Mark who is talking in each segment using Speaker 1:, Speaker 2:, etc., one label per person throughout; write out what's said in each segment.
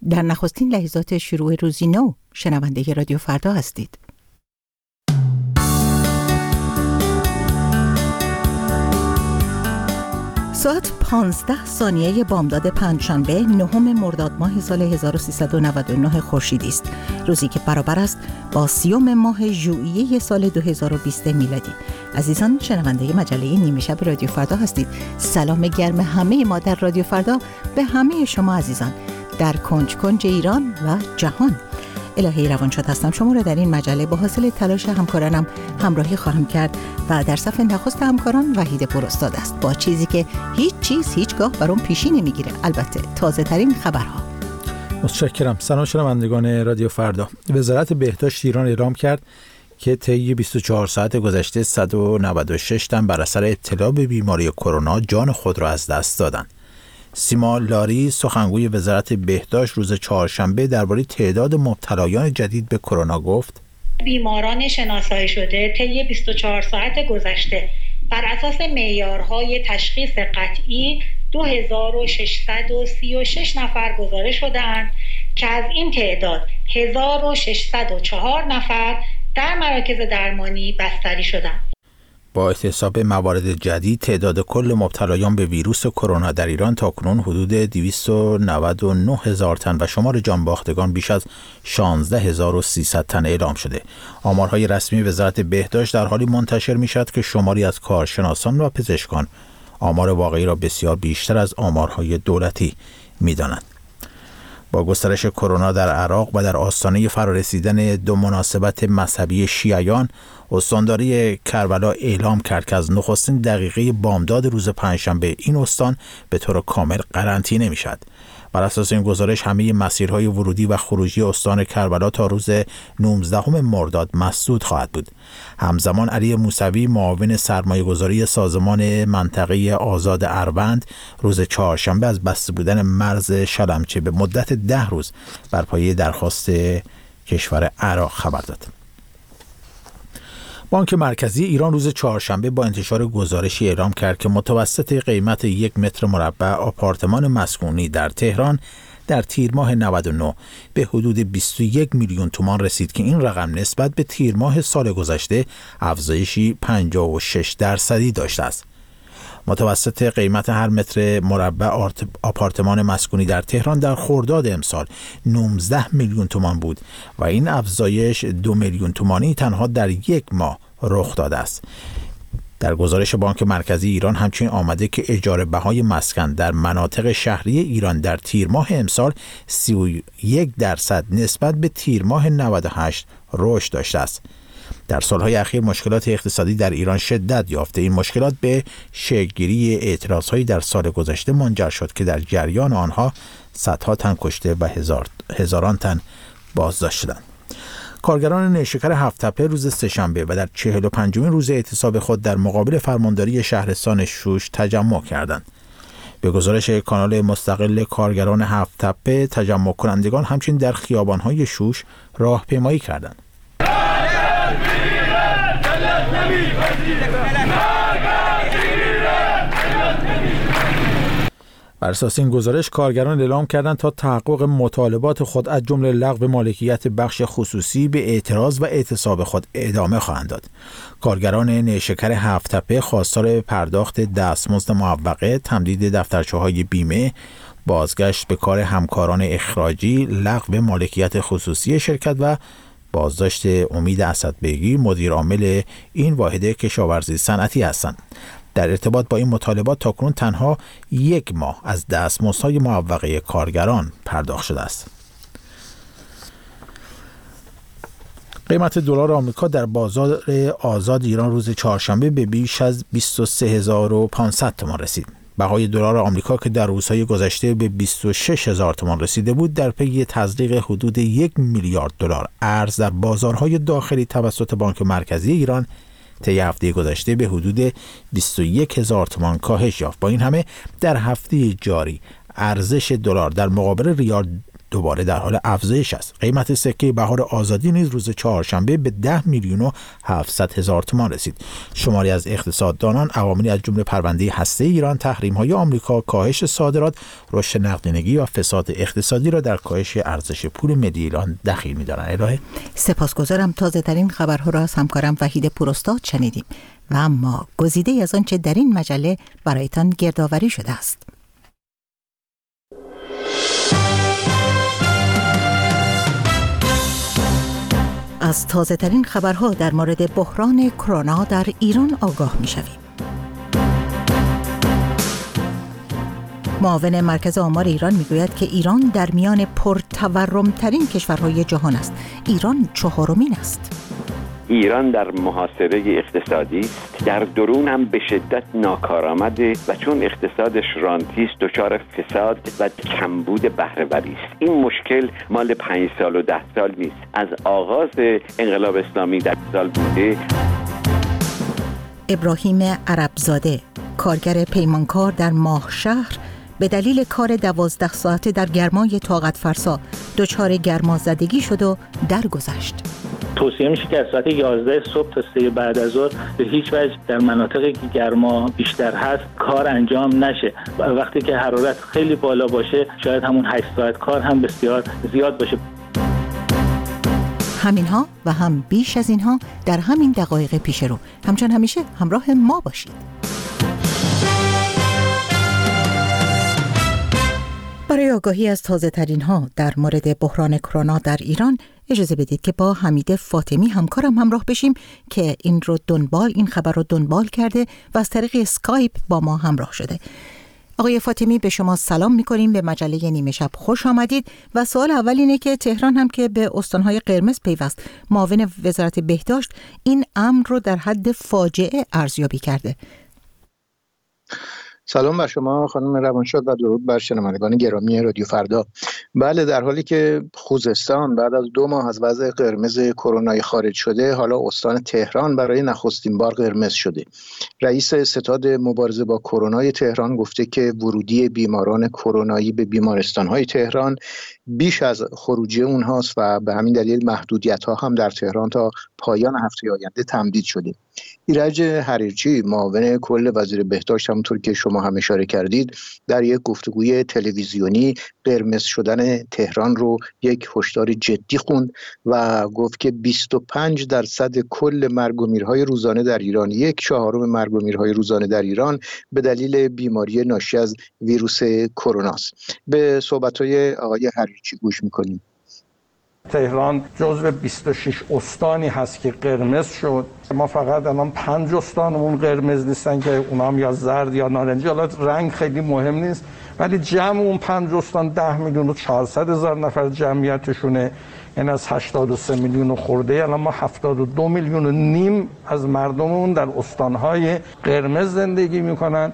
Speaker 1: در نخستین لحظات شروع روزی نو شنونده رادیو فردا هستید. ساعت 15 ثانیه بامداد پنجشنبه 9 مرداد ماه سال 1399 خورشیدی است، روزی که برابر است با 30 ماه ژوئیه سال 2020 میلادی. عزیزان شنونده مجله نیمه شب رادیو فردا هستید. سلام گرم همه ما در رادیو فردا به همه شما عزیزان در کنج کنج ایران و جهان. الهی روانشاد هستم، شما را در این مجله با حاصل تلاش همکارانم همراهی خواهم کرد و در صف نخست همکاران وحید پراستاد است، با چیزی که هیچ چیز هیچگاه برام پیشی نمیگیره، البته تازه ترین خبرها.
Speaker 2: متشکرم. سلام شنوندگان رادیو فردا. وزارت بهداشت ایران اعلام کرد که طی 24 ساعت گذشته 196 تن بر اثر ابتلا به بیماری کرونا جان خود را از دست دادند. سیما لاری سخنگوی وزارت بهداشت روز چهارشنبه درباره تعداد مبتلایان جدید به کرونا گفت:
Speaker 3: بیماران شناسایی شده طی 24 ساعت گذشته بر اساس معیارهای تشخیص قطعی 2636 نفر گزارش شده‌اند که از این تعداد 1604 نفر در مراکز درمانی بستری شدند.
Speaker 2: با احتساب موارد جدید تعداد کل مبتلایان به ویروس کرونا در ایران تاکنون حدود 299,000 تن و شمار جانباختگان بیش از 16,300 تن اعلام شده. آمارهای رسمی وزارت بهداشت در حالی منتشر می شود که شماری از کارشناسان و پزشکان آمار واقعی را بسیار بیشتر از آمارهای دولتی می دانند. با گسترش کرونا در عراق و در آستانه فرارسیدن دو مناسبت مذهبی شیعیان، استانداری کربلا اعلام کرد که از نخستین دقیقه بامداد روز پنجشنبه این استان به طور کامل قرنطینه می‌شود. بر اساس این گزارش همه مسیرهای ورودی و خروجی استان کربلا تا روز 19 مرداد مسدود خواهد بود. همزمان علی موسوی معاون سرمایه‌گذاری سازمان منطقه آزاد اروند روز چهارشنبه از بسته بودن مرز شلمچه به مدت 10 روز بر پایه درخواست کشور عراق خبر داد. بانک مرکزی ایران روز چهارشنبه با انتشار گزارشی اعلام کرد که متوسط قیمت 1 متر مربع آپارتمان مسکونی در تهران در تیر ماه 99 به حدود 21 میلیون تومان رسید که این رقم نسبت به تیر ماه سال گذشته افزایشی 56% داشته است. متوسط قیمت هر متر مربع آپارتمان مسکونی در تهران در خرداد امسال 19 میلیون تومان بود و این افزایش 2 میلیون تومانی تنها در یک ماه رخ داده است. در گزارش بانک مرکزی ایران همچنین آمده که اجاره بهای مسکن در مناطق شهری ایران در تیر ماه امسال 31% نسبت به تیر ماه 98 رشد داشته است. در سالهای اخیر مشکلات اقتصادی در ایران شدت یافته. این مشکلات به شکل‌گیری اعتراضهایی در سال گذشته منجر شد که در جریان آنها صدها تن کشته و هزاران تن بازداشت شدند. کارگران نیشکر هفت‌تپه روز سه‌شنبه و در 45مین روز اعتصاب خود در مقابل فرمانداری شهرستان شوش تجمع کردند. به گزارش کانال مستقل کارگران هفت‌تپه، تجمع کنندگان همچنین در خیابان‌های شوش راهپیمایی کردند. بر اساس این گزارش کارگران اعلام کردند تا تحقق مطالبات خود از جمله لغو مالکیت بخش خصوصی به اعتراض و اعتصاب خود ادامه خواهند داد. کارگران نیشکر هفت‌تپه خواستار پرداخت دستمزد معوقه، تمدید دفترچه‌های بیمه، بازگشت به کار همکاران اخراجی، لغو مالکیت خصوصی شرکت و بازداشت امید اسدبیگی مدیر عامل این واحد کشاورزی صنعتی هستند. در ارتباط با این مطالبات تاکنون تنها 1 ماه از دستمزدهای معوقه کارگران پرداخت شده است. قیمت دلار آمریکا در بازار آزاد ایران روز چهارشنبه به بیش از 23500 تومان رسید. بهای دلار آمریکا که در روزهای گذشته به 26,000 تومان رسیده بود در پی تزریق حدود 1 میلیارد دلار ارز در بازارهای داخلی توسط بانک مرکزی ایران طی هفته گذشته به حدود 21,000 تومان کاهش یافت. با این همه در هفته جاری ارزش دلار در مقابل ریال دوباره در حال افزایش است. قیمت سکه بهار آزادی نیز روز چهارشنبه به 10,700,000 تومان رسید. شماری از اقتصاددانان عواملی از جمله پرونده هسته ایران، تحریم‌های آمریکا، کاهش صادرات، رشد نقدینگی و فساد اقتصادی را در کاهش ارزش پول ملی ایران دخیل می‌دانند. الهه
Speaker 1: سپاسگزارم. تازه‌ترین خبرها را از همکارم وحید پوراستاد شنیدیم و اما گزیده‌ای از آنچه در این مجله برایتان گردآوری شده است. از تازه‌ترین خبرها در مورد بحران کرونا در ایران آگاه می‌شویم. معاون مرکز آمار ایران میگوید که ایران در میان پرتورم‌ترین کشورهای جهان است. ایران چهارمین است.
Speaker 4: ایران در محاصره اقتصادی است، در درون هم به شدت ناکارآمده و چون اقتصادش رانتی است دچار فساد و کمبود بهره‌وری است. این مشکل مال 5 سال و 10 سال نیست، از آغاز انقلاب اسلامی در سال بوده.
Speaker 1: ابراهیم عربزاده، کارگر پیمانکار در ماهشهر، به دلیل کار 12 ساعته در گرمای طاقت فرسا دچار گرمازدگی شد و درگذشت.
Speaker 5: توصیه میشه که از ساعت 11 صبح تا 3 بعد از ظهر به هیچ وجه در مناطقی که گرما بیشتر هست کار انجام نشه. وقتی که حرارت خیلی بالا باشه شاید همون 8 ساعت کار هم بسیار زیاد باشه.
Speaker 1: همینها و هم بیش از اینها در همین دقایق پیش رو. همچنان همیشه همراه ما باشید. برای آگاهی از تازه ترین ها در مورد بحران کرونا در ایران اجازه بدید که با حمید فاطمی همکارم همراه بشیم که این خبر رو دنبال کرده و از طریق اسکایپ با ما همراه شده. آقای فاطمی، به شما سلام می‌کنیم، به مجله نیمه شب خوش آمدید و سوال اول اینه که تهران هم که به استان‌های قرمز پیوست، معاون وزارت بهداشت این امر رو در حد فاجعه ارزیابی کرده.
Speaker 6: سلام بر شما خانم روانشاد و درود بر شنوندگان گرامی رادیو فردا. بله، در حالی که خوزستان بعد از 2 ماه از وضع قرمز کرونایی خارج شده، حالا استان تهران برای نخستین بار قرمز شده. رئیس ستاد مبارزه با کرونای تهران گفته که ورودی بیماران کرونایی به بیمارستان‌های تهران بیش از خروجی اونهاست و به همین دلیل محدودیت‌ها هم در تهران تا پایان هفته آینده تمدید شده. ایرج حریرچی، معاون کل وزیر بهداشت، همونطور که شما هم اشاره کردید، در یک گفتگوی تلویزیونی قرمز شدن تهران رو یک هشدار جدی خوند و گفت که 25% کل مرگ و میرهای روزانه در ایران، 1/4 مرگ و میرهای روزانه در ایران به دلیل بیماری ناشی از ویروس کرونا است. به صحبت‌های آقای حریرچی گوش می‌کنیم.
Speaker 7: تهران جزو 26 استانی هست که قرمز شد. ما فقط الان 5 استانمون قرمز نیستن که اونا هم یا زرد یا نارنجی، حالا رنگ خیلی مهم نیست، ولی جمع اون 5 استان 10,400,000 نفر جمعیتشونه، یعنی از 83 میلیون خورده الان ما 72 میلیون و نیم از مردممون در استانهای قرمز زندگی میکنن.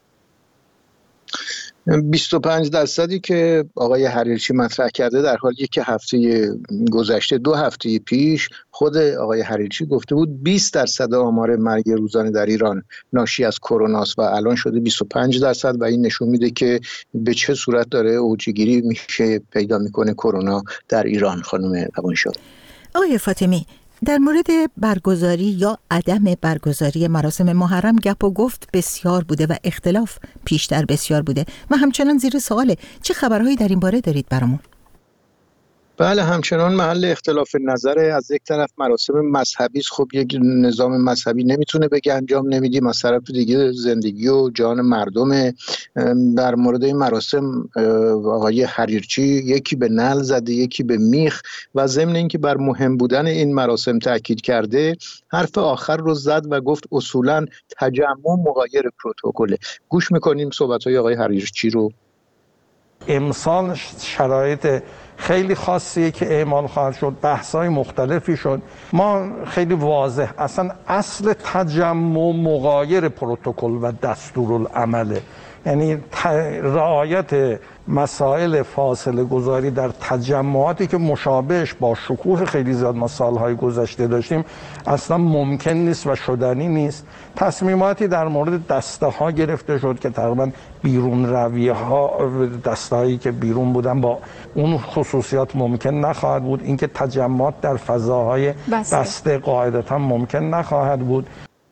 Speaker 6: 25% که آقای حریرچی مطرح کرده در حالیه که هفته گذشته 2 هفته پیش خود آقای حریرچی گفته بود 20% آمار مرگ روزانه در ایران ناشی از کروناست و الان شده 25% و این نشون میده که به چه صورت داره اوجگیری میشه پیدا میکنه کرونا در ایران. خانم روانشاد. آقای
Speaker 1: فاطمی، در مورد برگزاری یا عدم برگزاری مراسم محرم گپ و گفت بسیار بوده و اختلاف پیشتر بسیار بوده و همچنان زیر سواله. چه خبرهایی در این باره دارید برامون؟
Speaker 6: بله، همچنان محل اختلاف نظره. از یک طرف مراسم مذهبی، خب یک نظام مذهبی نمیتونه بگه انجام نمیدیم، از طرف دیگه زندگی و جان مردم. در مورد این مراسم آقای حریرچی یکی به نعل زده، یکی به میخ و ضمن اینکه بر مهم بودن این مراسم تاکید کرده، حرف آخر رو زد و گفت اصولا تجمع مغایر پروتکل. گوش میکنیم صحبت‌های آقای حریرچی رو.
Speaker 7: امسال شرایط خیلی خاصیه که اعمال خواهد شد، بحث‌های مختلفی شد. ما خیلی واضح اصلا اصل تجمع مغایر پروتکل و دستورالعمله، یعنی رعایت مسائل فاصله گذاری در تجمعاتی که مشابهش با شکوه خیلی زیاد ما سالهای گذشته داشتیم اصلا ممکن نیست و شدنی نیست. تصمیماتی در مورد دسته ها گرفته شد که تقریبا بیرون رویه ها، دسته هایی که بیرون بودن با اون خصوصیات ممکن نخواهد بود. اینکه تجمعات در فضاهای بسته قاعدتا ممکن نخواهد بود.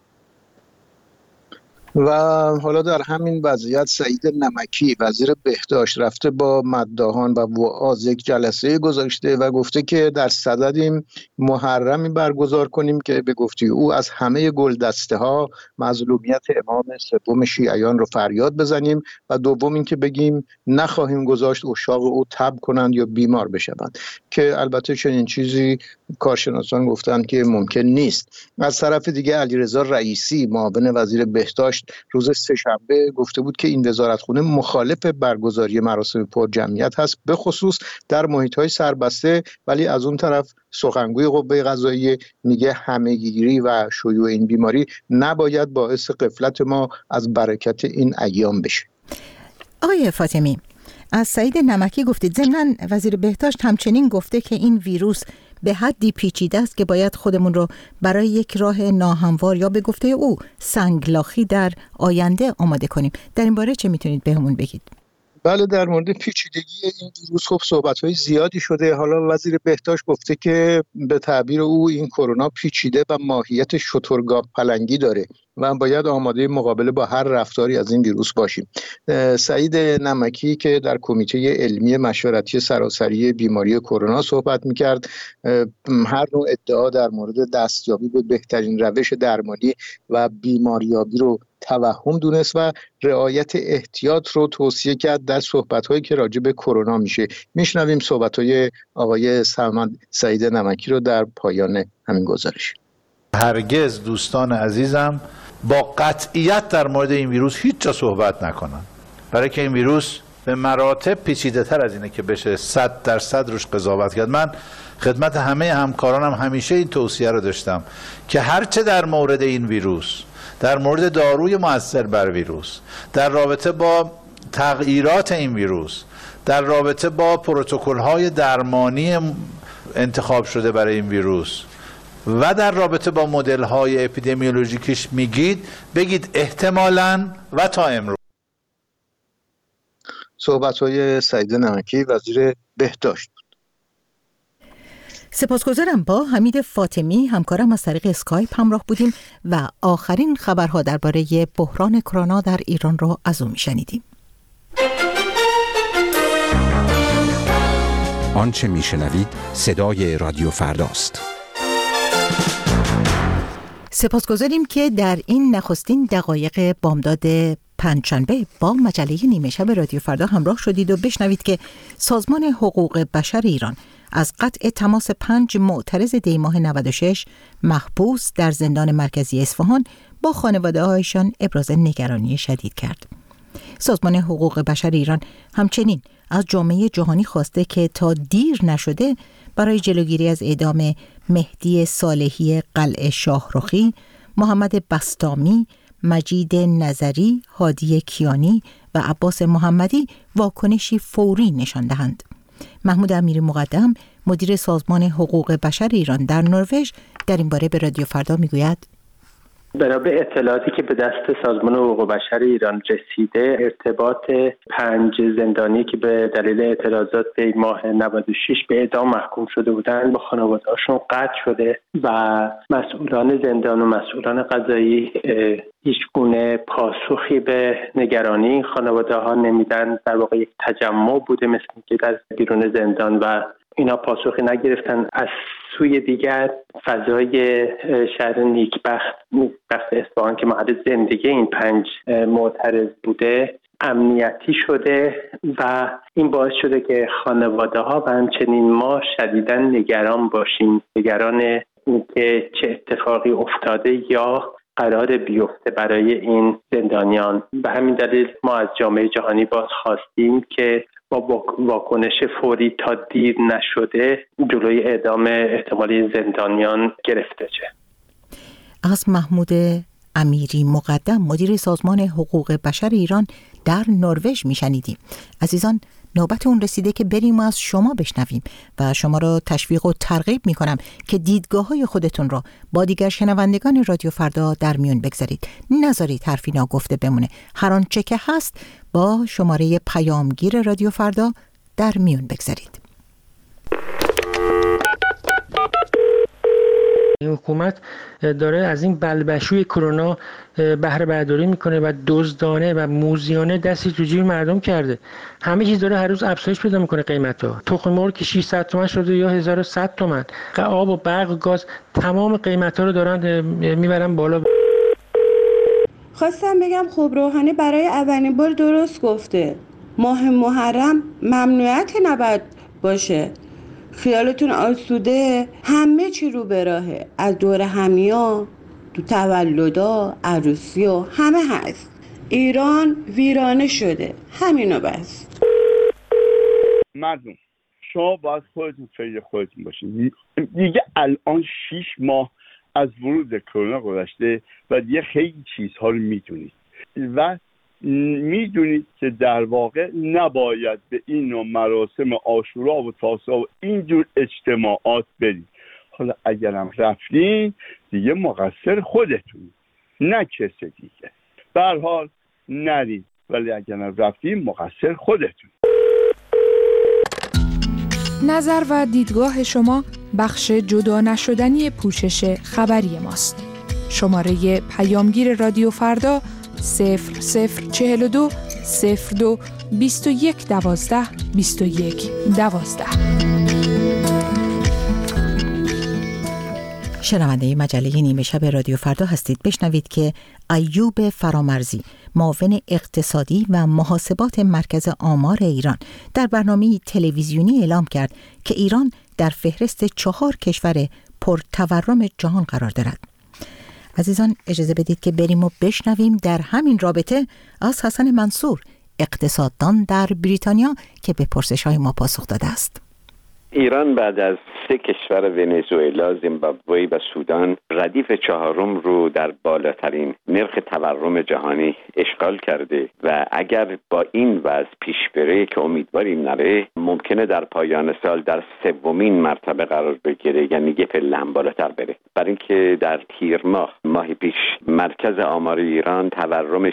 Speaker 6: و حالا در همین وضعیت سعید نمکی وزیر بهداشت رفته با مداحان و وعاظ یک جلسه گذاشته و گفته که در صددیم محرمی برگزار کنیم که به گفته او از همه گلدسته ها مظلومیت امام سوم شیعیان رو فریاد بزنیم و دوم این که بگیم نخواهیم گذاشت عشاق او تب کنند یا بیمار بشوند، که البته چنین چیزی کارشناسان گفتند که ممکن نیست. از طرف دیگه علیرضا رئیسی معاون وزیر بهداشت روز سه‌شنبه گفته بود که این وزارتخونه مخالف برگزاری مراسم پر جمعیت هست، به خصوص در محیط‌های سربسته، ولی از اون طرف سخنگوی قوه قضاییه میگه همه‌گیری و شیوع این بیماری نباید باعث غفلت ما از برکت این ایام بشه.
Speaker 1: آقای فاطمی، از سعید نمکی گفتید. ضمناً وزیر بهداشت همچنین گفته که این ویروس به حدی پیچیده است که باید خودمون رو برای یک راه ناهموار یا به گفته او سنگلاخی در آینده آماده کنیم. در این باره چه میتونید بهمون بگید؟
Speaker 6: بله، در مورد پیچیدگی این ویروس خب صحبت‌های زیادی شده. حالا وزیر بهداشت گفته که به تعبیر او این کرونا پیچیده و ماهیت شترگاو پلنگی داره و باید آماده مقابله با هر رفتاری از این ویروس باشیم. سعید نمکی که در کمیته علمی مشورتی سراسری بیماری کرونا صحبت می‌کرد، هر نوع ادعا در مورد دستیابی به بهترین روش درمانی و بیماریابی رو توهم دونست و رعایت احتیاط رو توصیه کرد در صحبت‌هایی که راجع به کرونا میشه. میشنویم صحبت‌های آقای سعید نمکی رو در پایان همین گزارش.
Speaker 8: هرگز دوستان عزیزم با قطعیت در مورد این ویروس هیچ جا صحبت نکنن، برای که این ویروس به مراتب پیچیده تر از اینه که بشه 100% روش قضاوت کرد. من خدمت همه همکارانم همیشه این توصیه رو داشتم که هرچه در مورد این ویروس، در مورد داروی مؤثر بر ویروس، در رابطه با تغییرات این ویروس، در رابطه با پروتکل‌های درمانی انتخاب شده برای این ویروس و در رابطه با مدل‌های اپیدمیولوژیکیش میگید، بگید احتمالاً و تا امروز.
Speaker 6: صحبت‌های سعید نمکی وزیر بهداشت.
Speaker 1: سپاسگزارم. با حمید فاطمی همکارم از طریق اسکایپ همراه بودیم و آخرین خبرها درباره بحران کرونا در ایران رو از او میشنیدیم.
Speaker 9: آنچه میشنوید صدای رادیو فرداست.
Speaker 1: سپاسگزاریم که در این نخستین دقایق بامداد پنجشنبه با مجله نیمه شب رادیو فردا همراه شدید و بشنوید که سازمان حقوق بشر ایران از قطع تماس 5 معترض دی‌ماه 96 محبوس در زندان مرکزی اصفهان با خانواده‌هایشان ابراز نگرانی شدید کرد. سازمان حقوق بشر ایران همچنین از جامعه جهانی خواسته که تا دیر نشده برای جلوگیری از اعدام مهدی صالحی قلعه شاهرخی، محمد بسطامی، مجید نظری، هادی کیانی و عباس محمدی واکنشی فوری نشان دهند. محمود امیری مقدم، مدیر سازمان حقوق بشر ایران در نروژ، در این باره به رادیو فردا میگوید:
Speaker 10: بنابر اطلاعاتی که به دست سازمان حقوق بشر ایران رسیده، ارتباط 5 زندانی که به دلیل اعتراضات به ماه 96 به اعدام محکوم شده بودند با خانواده‌هاشون قطع شده و مسئولان زندان و مسئولان قضایی هیچ گونه پاسخی به نگرانی این خانواده‌ها نمیدن. در واقع یک تجمع بوده مثل که در بیرون زندان و اینا پاسخی نگرفتن. از سوی دیگر فضای شهر نیکبخت اصفهان که محل زندگی این 5 معترض بوده امنیتی شده و این باعث شده که خانواده ها و همچنین ما شدیداً نگران باشیم، نگران اینکه چه اتفاقی افتاده یا قرار بیفته برای این زندانیان. به همین دلیل ما از جامعه جهانی باز خواستیم که با واکنش فوری تا دیر نشده جلوی اعدام احتمالی زندانیان گرفته شه.
Speaker 1: از محمود امیری مقدم مدیر سازمان حقوق بشر ایران در نروژ میشنیدیم. عزیزان، نوبت اون رسیده که بریم و از شما بشنویم و شما را تشویق و ترغیب میکنم که دیدگاه‌های خودتون را با دیگر شنوندگان رادیو فردا در میون بگذارید. نذارید حرفی ناگفته بمونه. هر آنچه که هست با شماره پیامگیر رادیو فردا در میون بگذارید.
Speaker 11: حکومت داره از این بلبشوی کرونا بهره برداری میکنه و دزدانه و موذیانه دستی تو جیب مردم کرده. همه چیز داره هر روز افزایش پیدا میکنه قیمتا. تخم مرغ که 600 تومن شده یا 1100 تومن. آب و برق و گاز تمام قیمتا رو دارن میبرن بالا.
Speaker 12: خواستم بگم خب روحانی برای اولین بار درست گفته. ماه محرم ممنوعیت نباید باشه. خیالتون آسوده، همه چی رو به راهه، از دور همیا تو تولدا عروسیا همه هست. ایران ویرانه شده، همینو بس.
Speaker 13: مردم شما باید خودتون فکر خودتون باشین. دیگه الان 6 ماه از ورود کرونا گذشته و دیگه خیلی چیزها رو میدونید و میدونید که در واقع نباید به این نوع مراسم عاشورا و تاسوعا و اینجور اجتماعات برید. حالا اگرم رفتین دیگه مقصر خودتون، نه کسی دیگه. به هر حال نرید، ولی اگرم رفتین مقصر خودتون.
Speaker 14: نظر و دیدگاه شما بخش جدا نشدنی پوشش خبری ماست. شماره پیامگیر رادیو فردا 0042 02 21 12 21 12.
Speaker 1: شنونده مجله نیمه شب رادیو فردا هستید. بشنوید که ایوب فرامرزی، معاون اقتصادی و محاسبات مرکز آمار ایران، در برنامه تلویزیونی اعلام کرد که ایران در فهرست 4 کشور پرتورم جهان قرار دارد. عزیزان، اجازه بدید که بریم و بشنویم در همین رابطه از حسن منصور، اقتصاددان در بریتانیا، که به پرسش‌های ما پاسخ داده است.
Speaker 4: ایران بعد از 3 کشور ونزوئلا، زیمبابوه و سودان ردیف 4 رو در بالاترین نرخ تورم جهانی اشغال کرده و اگر با این وضع پیش بره که امیدواریم نره، ممکنه در پایان سال در 3مین مرتبه قرار بگیره، یعنی یه پله هم بالاتر بره. برای اینکه در تیر ماه پیش مرکز آمار ایران تورم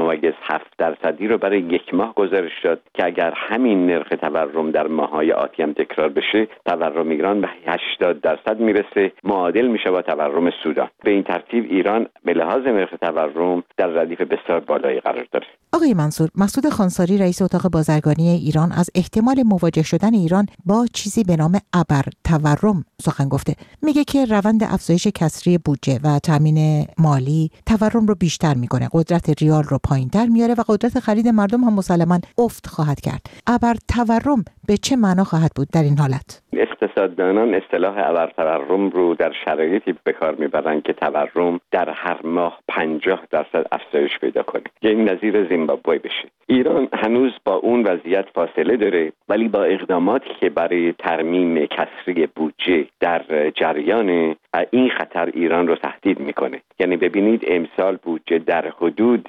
Speaker 4: 6.7% رو برای 1 ماه گزارش داد که اگر همین نرخ تورم در ماه‌های آتی هم تکرار بشه، تورم ایران به 80% میرسه، معادل میشه با تورم سودان. به این ترتیب ایران به لحاظ نرخ تورم در ردیف بسیار بالایی قرار داره.
Speaker 1: آقای منصور، مسعود خانساری رئیس اتاق بازرگانی ایران از احتمال مواجه شدن ایران با چیزی به نام ابر تورم سخن گفته. میگه که روند افزایش کسری بودجه و تامین مالی تورم رو بیشتر میکنه، قدرت ریال رو پایینتر میاره و قدرت خرید مردم هم مسلماً افت خواهد کرد. ابر تورم به چه معنا خواهد بود در این حالت؟
Speaker 4: اقتصاددانان اصطلاح ابر تورم رو در شرایطی به کار میبرن که تورم در هر ماه 50% افزایش پیدا کنه، یعنی نظیر زیمبابوه بشه. ایران هنوز با اون وضعیت فاصله داره، ولی با اقداماتی که برای ترمیم کسری بودجه در جریان، این خطر ایران رو تهدید میکنه. یعنی ببینید امسال بودجه در حدود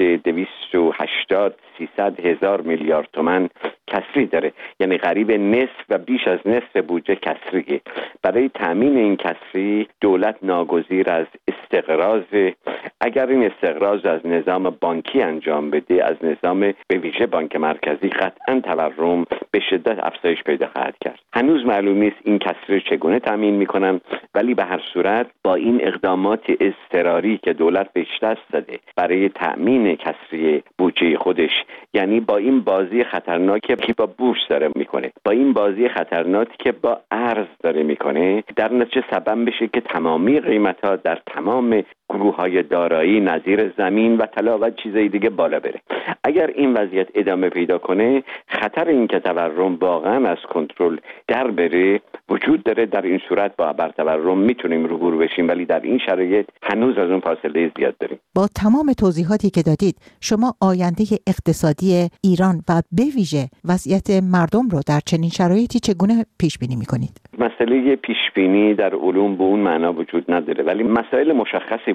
Speaker 4: 280-300 هزار میلیارد تومان کسری داره، یعنی قریب نصف و بیش از نصف بودجه کسریه. برای تامین این کسری دولت ناگزیر از استقراض. اگر این استقراض از نظام بانکی انجام بده، از نظام به ویژه بانک مرکزی، قطعا تورم به شدت افزایش پیدا خواهد کرد. هنوز معلوم نیست این کسری چگونه تامین میکنن، ولی به هر صورت با این اقدامات اضطراری که دولت بهش دست زده برای تامین کسری بودجه خودش، یعنی با این بازی خطرناکی که با بورس داره میکنه، با این بازی خطرناکی که با ارز داره میکنه، در نتیجه سبب بشه که تمامی قیمت‌ها در تمام گروه‌های دارایی نظیر زمین و طلا و چیزای دیگه بالا بره. اگر این وضعیت ادامه پیدا کنه، خطر این که تورم واقعا از کنترل در بره وجود داره. در این صورت با ابر تورم میتونیم روبرو بشیم، ولی در این شرایط هنوز از اون فاصله زیاد داریم.
Speaker 1: با تمام توضیحاتی که دادید، شما آینده اقتصادی ایران و به ویژه وضعیت مردم رو در چنین شرایطی چگونه پیش بینی می‌کنید؟
Speaker 4: مسئله پیش بینی در علوم به اون معنا وجود نداره، ولی مسائل مشخصی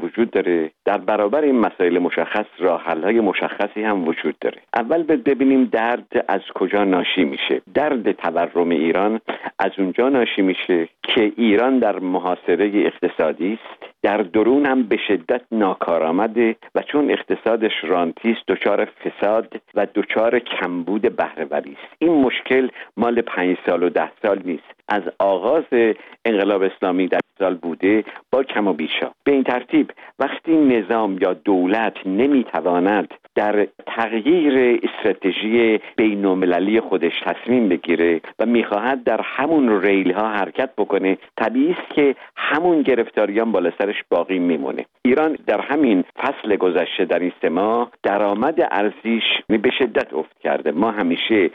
Speaker 4: وجود داره، در برابر این مسائل مشخص راه حل‌های مشخصی هم وجود داره. اول ببینیم درد از کجا ناشی میشه. درد تورم ایران از اونجا ناشی میشه که ایران در محاصره اقتصادی است، در درون هم به شدت ناکارآمده و چون اقتصادش رانتی است دچار فساد و دچار کمبود بهره‌وری است. این مشکل مال 5 سال و 10 سال نیست، از آغاز انقلاب اسلامی در سال بوده با کم و بیشا. به این ترتیب وقتی نظام یا دولت نمیتواند در تغییر استراتژی بین‌المللی خودش تصمیم بگیره و میخواهد در همون ریل ها حرکت بکنه، طبیعی است که همون گرفتاریان بالا سرش باقی میمونه. ایران در همین فصل گذشته در این 3 ماه درآمد ارزیش به شدت افت کرده. ما همیشه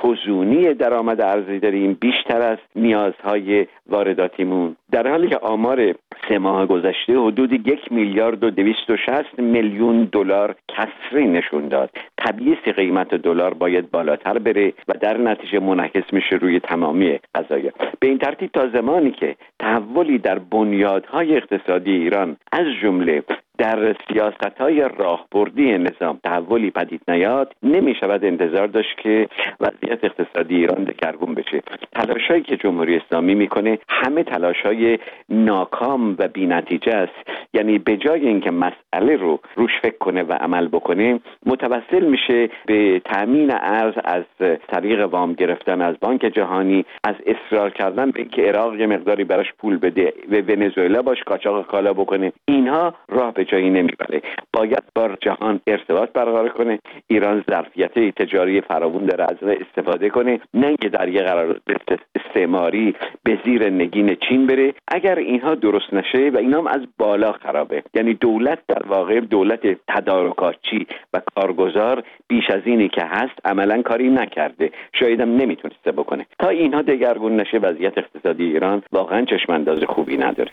Speaker 4: فزونی درآمد ارزی داریم بیشتر از نیازهای وارداتیمون، در حالی که آمار 3 ماه گذشته حدود 1 میلیارد و 260 میلیون دلار کسری نشون داد. طبیعی است قیمت دلار باید بالاتر بره و در نتیجه منعکس میشه روی تمامی قضایا. به این ترتیب تا زمانی که تحولی در بنیادهای اقتصادی ایران از جمله در سیاست‌های راهبردی نظام تحولی پدید نیاد، نمی‌شود انتظار داشت که وضعیت اقتصادی ایران دگرگون بشه. تلاشایی که جمهوری اسلامی میکنه همه تلاش‌های ناکام و بی‌نتیجه است. یعنی به جای اینکه مسئله رو روش فکر کنه و عمل بکنه، متوسل میشه به تامین ارز از طریق وام گرفتن از بانک جهانی، از اصرار کردن به اینکه عراق یه مقداری براش پول بده و ونزوئلا باش قاچاق کالا بکنه. اینها راه به جایی نمیبره. باید با جهان ارتباط برقرار کنه. ایران ظرفیت تجاری فراوون داره، از استفاده کنه، نه اینکه در یه قرارداد استعماری به زیر نگین چین بره. اگر اینها درست نشه و اینا هم از بالا خرابه، یعنی دولت در واقع دولت تدارکاتچی و کارگزار بیش از اینی که هست عملا کاری نکرده، شاید هم نمیتونسته بکنه. تا اینها دگرگون نشه وضعیت اقتصادی ایران واقعا چشم انداز خوبی نداره.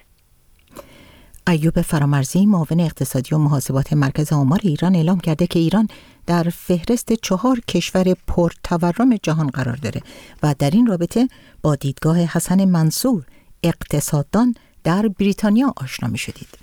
Speaker 1: ایوب فرامرزی، معاون اقتصادی و محاسبات مرکز آمار ایران، اعلام کرده که ایران در فهرست 4 کشور پرتورم جهان قرار داره و در این رابطه با دیدگاه حسن منصور، اقتصاددان در بریتانیا آشنا می شدید.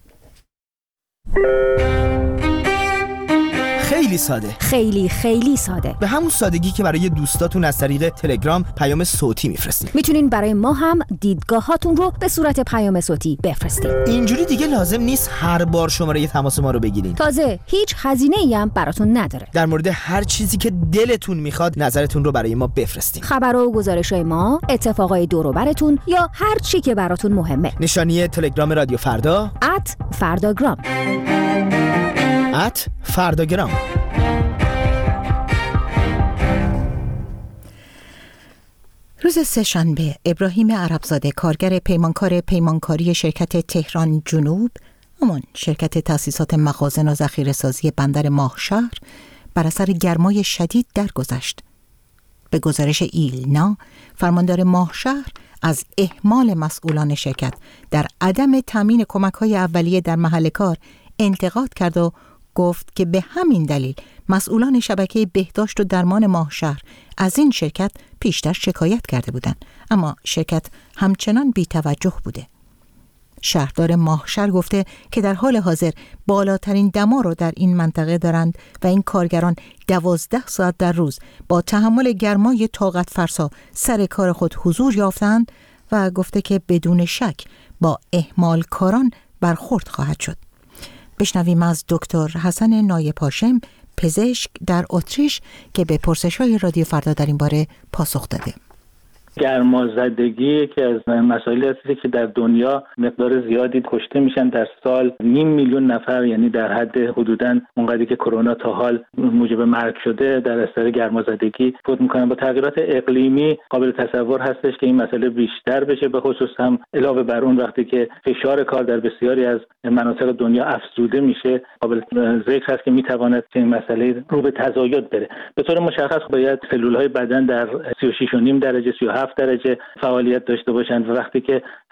Speaker 15: خیلی ساده، خیلی ساده، به همون سادگی که برای دوستاتون از طریق تلگرام پیام صوتی میفرستید.
Speaker 16: میتونین برای ما هم دیدگاهاتون رو به صورت پیام صوتی بفرستید.
Speaker 15: اینجوری دیگه لازم نیست هر بار شماره تماس ما رو بگیرین.
Speaker 16: تازه هیچ هزینه‌ای هم براتون نداره.
Speaker 15: در مورد هر چیزی که دلتون میخواد نظرتون رو برای ما بفرستین.
Speaker 16: خبرها و گزارش‌های ما، اتفاقای دور و براتون یا هر چی که براتون مهمه.
Speaker 15: نشانی تلگرام رادیو فردا
Speaker 16: @فرداگرام.
Speaker 15: فرداگرام.
Speaker 1: روز سه‌شنبه ابراهیم عربزاده، کارگر پیمانکاری شرکت تهران جنوب، همان شرکت تأسیسات مخازن و ذخیره‌سازی بندر ماهشهر، بر اثر گرمای شدید درگذشت. به گزارش ایلنا، فرماندار ماهشهر از اهمال مسئولان شرکت در عدم تامین کمک‌های اولیه در محل کار انتقاد کرد و گفت که به همین دلیل مسئولان شبکه بهداشت و درمان ماهشهر از این شرکت پیشتر شکایت کرده بودند، اما شرکت همچنان بی‌توجه بوده. شهردار ماهشهر گفته که در حال حاضر بالاترین دما رو در این منطقه دارند و این کارگران 12 ساعت در روز با تحمل گرمای طاقت فرسا سر کار خود حضور یافتند و گفته که بدون شک با اهمال کاران برخورد خواهد شد. بشنویم از دکتر حسن نایب هاشم، پزشک در اتریش، که به پرسش‌های رادیو فردا در این باره پاسخ داده.
Speaker 5: گرمازدگی که از مسائلی هستی که در دنیا مقدار زیادی کشته میشن در سال، 500,000 نفر، یعنی در حد حدوداً اونقدری که کرونا تا حال موجب مرگ شده در اثر گرمازدگی فوت میکنن. با تغییرات اقلیمی قابل تصور هستش که این مسئله بیشتر بشه، به خصوص هم علاوه بر اون وقتی که فشار کار در بسیاری از مناطق دنیا افزوده میشه، قابل ذکر هست که میتواند این مسئله رو به تزاید بره. به طور مشخص باید سلول‌های بدن در 36.5 درجه 37 درجه فعالیت داشته باشند و وقتی که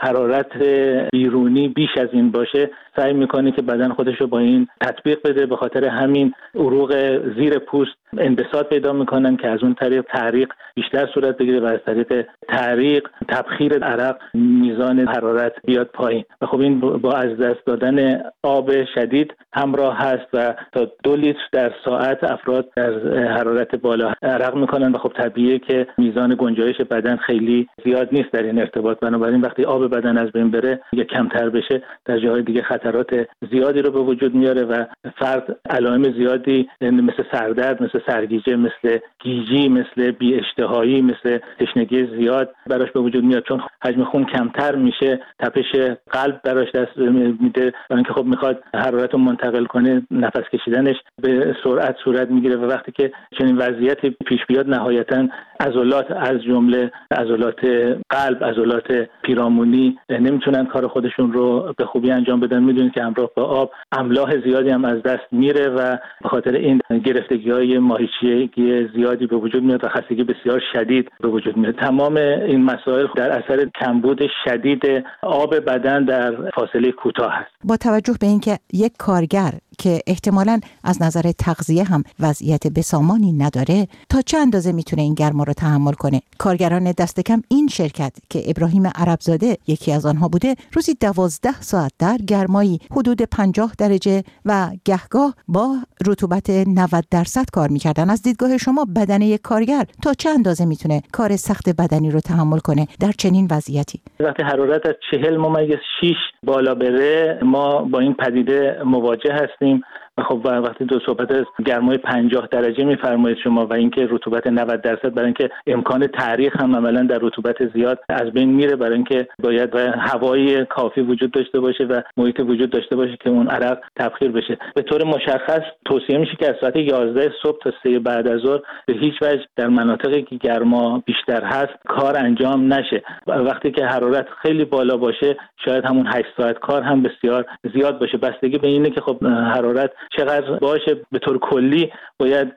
Speaker 5: حرارت بیرونی بیش از این باشه سعی میکنه که بدن خودش رو با این تطبیق بده. به خاطر همین عروق زیر پوست انبساط پیدا میکنن که از اون طریق تعریق بیشتر صورت بگیره و از طریق تعریق تبخیر عرق میزان حرارت بیاد پایین و خب این با از دست دادن آب شدید همراه هست و تا 2 لیتر در ساعت افراد در حرارت بالا عرق میکنن و خب طبیعیه که میزان گنجایش بدن خیلی زیاد نیست در این ارتباط. بنابراین وقتی آب بدن از بین بره یا کمتر بشه در جاهای دیگه خطرات زیادی رو به وجود میاره و فرد علائم زیادی مثل سردرد، مثل سرگیجه، مثل گیجی، مثل بی اشتهایی، مثل تشنگی زیاد براش به وجود میاد. چون حجم خون کمتر میشه تپش قلب براش دست میده، برای اینکه خب میخواد حرارت رو منتقل کنه، نفس کشیدنش به سرعت صورت میگیره و وقتی که چنین وضعیتی پیش بیاد نهایتا عضلات از جمله عضلات قلب، عضلات پیرامونی نمیتونن کار خودشون رو به خوبی انجام بدن. میدونید که همراه با آب املاح زیادی هم از دست میره و به خاطر این گرفتگی‌های ماهیچگی زیادی به وجود میاد و خستگی بسیار شدید به وجود میاد. تمام این مسائل در اثر کمبود شدید آب بدن در فاصله کوتاه است.
Speaker 1: با توجه به اینکه یک کارگر که احتمالاً از نظر تغذیه هم وضعیت بسامانی نداره، تا چه اندازه میتونه این گرما رو تحمل کنه؟ کارگران دست کم این شرکت که ابراهیم عربزاده یکی از آنها بوده، روزی 12 ساعت در گرمایی حدود 50 درجه و گهگاه با رطوبت 90% کار میکردن. از دیدگاه شما بدن یک کارگر تا چه اندازه میتونه کار سخت بدنی رو تحمل کنه در چنین وضعیتی؟
Speaker 5: وقتی حرارت از 40.6 بالا بره ما با این پدیده مواجه هستیم. خب وقتی دو صحبت از گرمای 50 درجه میفرمایید شما و اینکه رطوبت 90%، برای اینکه امکان تعریق هم عملا در رطوبت زیاد از بین میره، برای اینکه باید هوای کافی وجود داشته باشه و محیط وجود داشته باشه که اون عرق تبخیر بشه. به طور مشخص توصیه میشه که از ساعت 11 صبح تا 3 بعد از ظهر به هیچ وجه در مناطقی که گرما بیشتر هست کار انجام نشه. وقتی که حرارت خیلی بالا باشه شاید همون 8 ساعت کار هم بسیار زیاد باشه. بستگی به اینه که خب حرارت چقدر باشه. به طور کلی باید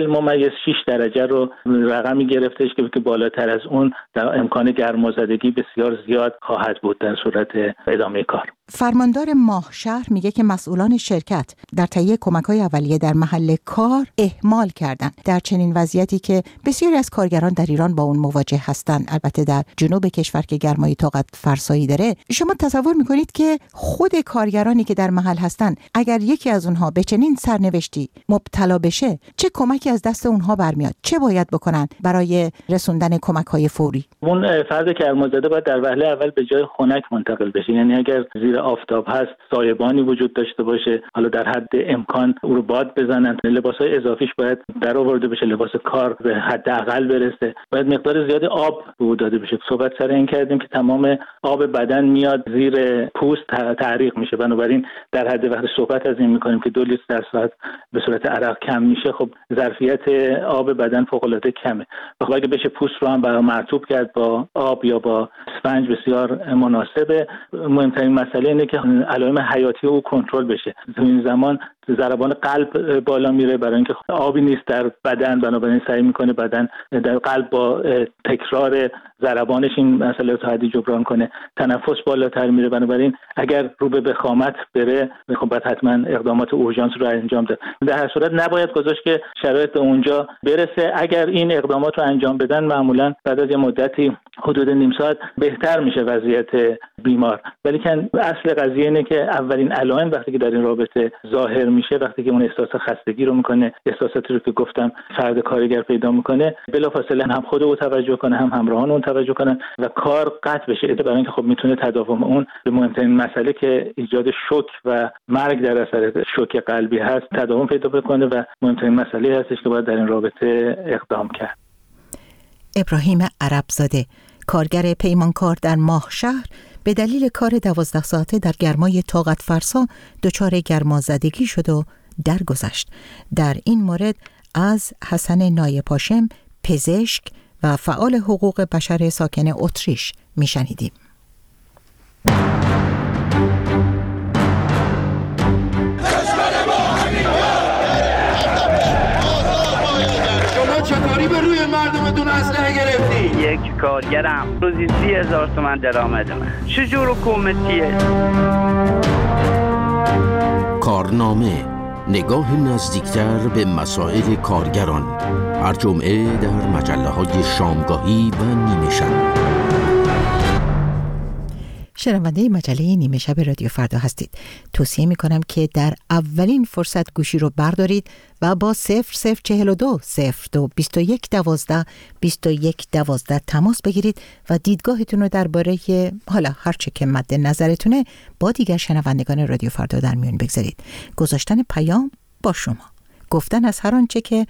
Speaker 5: 40.6 درجه رو رقمی گرفتش که بالاتر از اون در امکان گرمازدگی بسیار زیاد خواهد بود در صورت ادامه کار.
Speaker 1: فرماندار ماهشهر میگه که مسئولان شرکت در تهیه کمک‌های اولیه در محل کار اهمال کردن در چنین وضعیتی که بسیاری از کارگران در ایران با اون مواجه هستند. البته در جنوب کشور که گرمای طاقت فرسایی داره، شما تصور میکنید که خود کارگرانی که در محل هستن اگر یکی از اونها به چنین سرنوشتی مبتلا بشه چه کمکی از دست اونها برمیاد؟ چه باید بکنن برای رسوندن کمک‌های فوری؟
Speaker 5: اون فرد گرمازده باید در وهله اول به جای خنک منتقل بشه. یعنی اگر زیر آفتاب هست سایبانی وجود داشته باشه، حالا در حد امکان او رو باد بزنن. لباس‌های اضافیش باید درآورده بشه، لباس کار به حداقل برسه. باید مقدار زیادی آب به او داده بشه. صحبت سر این کردیم که تمام آب بدن میاد زیر پوست تعریق میشه. بنابراین در حد وقتی صحبت از این میکنیم که 2 لیتر در ساعت به صورت عرق کم میشه، خب ظرفیت آب بدن فوق‌العاده کمه. خب اگه بشه پوست رو هم مرطوب کرد با آب یا با اسفنج بسیار مناسبه. مهمترین مسئله اینه که علائم حیاتی او کنترل بشه. تو این زمان ضربان قلب بالا میره برای اینکه آبی نیست در بدن، بنابراین سعی میکنه بدن در قلب با تکرار ضربانش این مسئله تا حدی جبران کنه. تنفس بالاتر میره، بنابراین اگر رو به وخامت بره خب باید حتما اقدامات اورژانس رو انجام ده. در هر صورت نباید گذاشت که شرایط به اونجا برسه. اگر این اقدامات رو انجام بدن معمولا بعد از یه مدتی حدود نیم ساعت بهتر میشه وضعیت بیمار. ولی که اصل قضیه اینه که اولین علائم وقتی که در این رابطه ظاهر میشه، وقتی که اون احساس خستگی رو میکنه، احساساتی رو که گفتم فرد کارگر پیدا میکنه، بلافاصله هم خود او توجه کنه هم همراهان اون توجه کنن و کار قطع بشه. برای اینکه خب میتونه تداوم اون به مهمترین مسئله که ایجاد شوک و مرگ در اثر شوک قلبی هست تداوم پیدا بکنه و مهمترین مسئله هستش که باید در این رابطه اقدام کرد.
Speaker 1: ابراهیم عربزاده، کارگر پیمانکار در ماهشهر، به دلیل کار 12 ساعته در گرمای طاقت فرسا دچار گرمازدگی شد و درگذشت. در این مورد از حسن نایپاشم، پزشک و فعال حقوق بشر ساکن اتریش میشنیدیم.
Speaker 17: شما چطوری به روی مردمتون اسلحه گرفتی؟ یک کارگرم، روزی 30,000 تومان درآمدمه. چجور حکومتیه؟
Speaker 18: کارنامه، نگاه نزدیکتر به مسائل کارگران، هر جمعه در مجله‌های شامگاهی و نیمه شب.
Speaker 1: شنونده مجله نیمه شب رادیو فردا هستید. توصیه می کنم که در اولین فرصت گوشی رو بردارید و با 0042 02 21 12 21 12 تماس بگیرید و دیدگاهتون رو درباره حالا هر چه که مد نظرتونه با دیگر شنوندگان رادیو فردا در میون بگذارید. گذاشتن پیام با شما، گفتن از هر آنچه که